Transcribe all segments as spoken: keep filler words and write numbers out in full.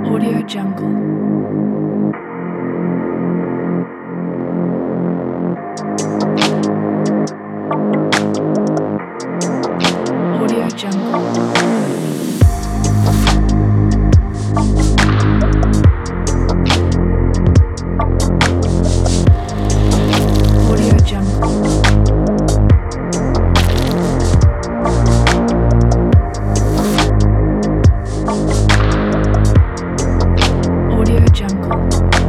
Audio Jungle. Audio Jungle. Audio Jungle. Audio Jungle.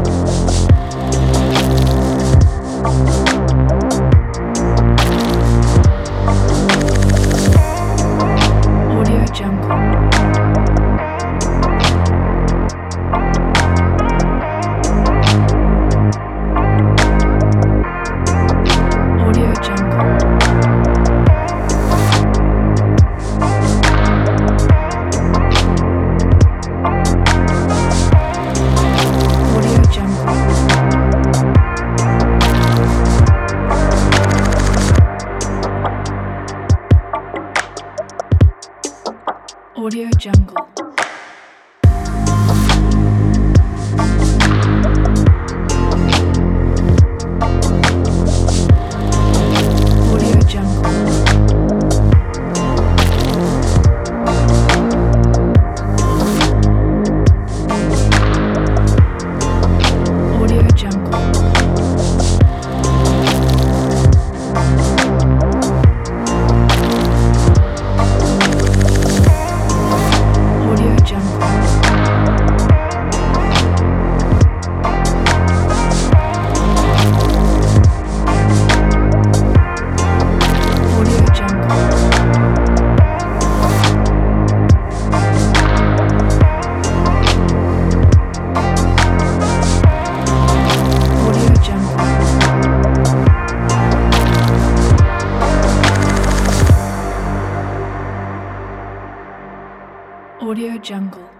Audio Jungle. Audio Jungle. Audio Jungle. Audio Jungle. Audio Jungle. Audio Jungle. Audio Jungle. Audio Jungle. Audio Jungle. Audio Jungle.